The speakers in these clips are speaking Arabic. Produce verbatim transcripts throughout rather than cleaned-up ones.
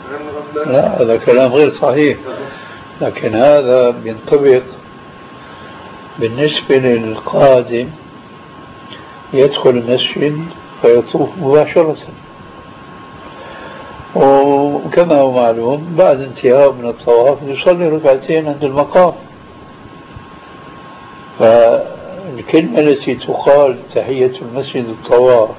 لا هذا كلام غير صحيح، لكن هذا بينطبق بالنسبة للقادم يدخل المسجد فيطوف مباشرة، وكما هو معلوم بعد انتهاء من الطواف يصلي ركعتين عند المقام. فالكلمة التي تقال تحية المسجد الطواف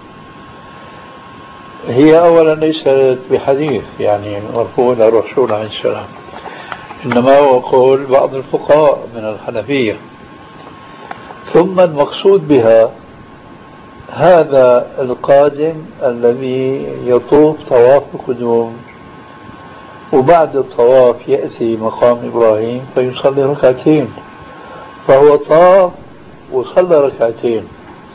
هي أولا ليست بحديث يعني مرفوع إلى الرسول عليه السلام، إنما هو قول بعض الفقهاء من الحنفية. ثم المقصود بها هذا القادم الذي يطوف طواف القدوم وبعد الطواف يأتي مقام إبراهيم فيصلي ركعتين، فهو طاف وصلى ركعتين،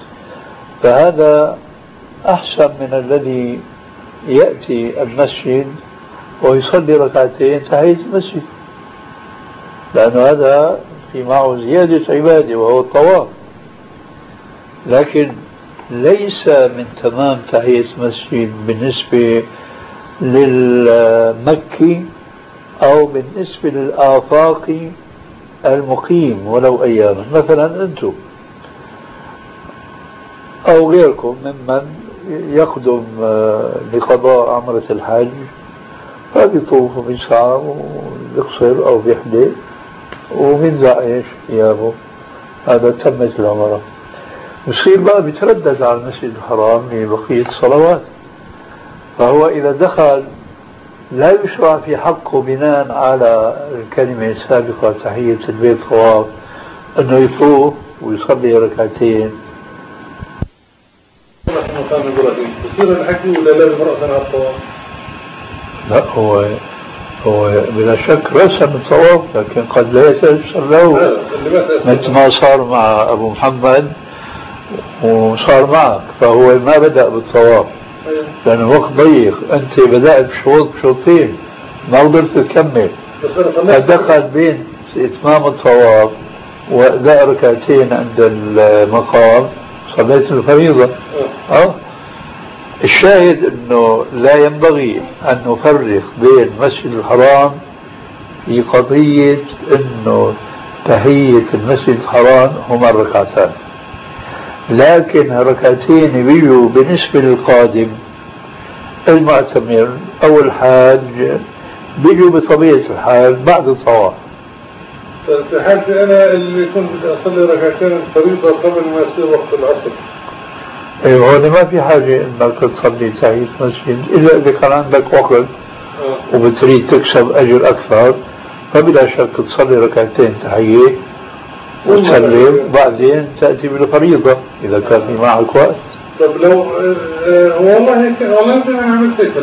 فهذا أحسن من الذي يأتي المسجد ويصلي ركعتين تحية المسجد، لأن هذا في معه زيادة عبادة وهو الطواف، لكن ليس من تمام تحية المسجد بالنسبة للمكي أو بالنسبة للآفاقي المقيم ولو أياما، مثلا أنتم أو غيركم ممن يقدم لقضاء عمرة الحج فبيطوف وبيسعى وبيقصر أو بيحدث وبينزع ايش ثيابه، هذا تمت العمرة، يصير بقى بيتردد على المسجد الحرام لبقية الصلوات. فهو إذا دخل لا يشرع في حقه بناء على الكلمة السابقة تحية البيت طواف أنه يطوف ويصلي ركعتين. بصير الحكي ولا لازم رأسا على الطواف؟ لا هو هو بلا شك رأسا بالطواف، لكن قد لا يتيسر له مثل ما صار مع أبو محمد وصار معك، فهو ما بدأ بالطواف لأن الوقت ضيق، أنت بدأت بشوط بشوطين ما قدرت تكمل، فدخل بين إتمام الطواف وأداء ركعتين عند المقام صليت الفريضة. أه الشاهد أنه لا ينبغي أن نفرق بين المسجد الحرام في قضية أنه تحية المسجد الحرام هما الركعتان، لكن ركعتين بيجوا بالنسبة للقادم المعتمر أو الحاج بيجوا بطبيعة الحال بعد الطواف. في حالتي أنا اللي كنت بدي أصلي ركعتين الفريضة قبل ما يصير وقت العصر، ايوه هون ما في حاجة انك تصلي تحية مسجد الا اذا كان عندك وقت وبتريد تكسب اجر اكثر، فبلا شك تصلي ركعتين تحية وتسلم بعدين تأتي بالفريضة اذا كان في معك وقت. طب لو والله والله انا عملت هيك